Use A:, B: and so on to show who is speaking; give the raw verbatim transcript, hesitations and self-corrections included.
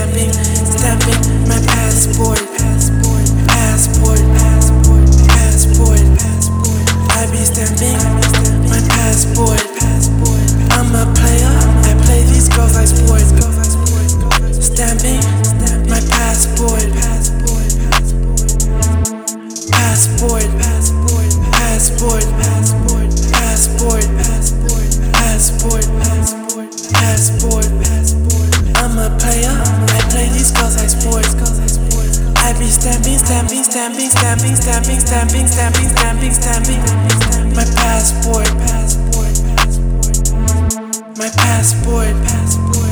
A: stamping, stamping my passport, passport, passport, passport. I be stamping my passport. I'm a player, I play these girls like sport. Stamping my passport, passport, passport, passport, passport, passport, passport, passport, passport, passport. I'm a player, I play these girls like sports. I be stamping, stamping, stamping, stamping, stamping, stamping, stamping, stamping, stamping my passport, passport, my passport, passport.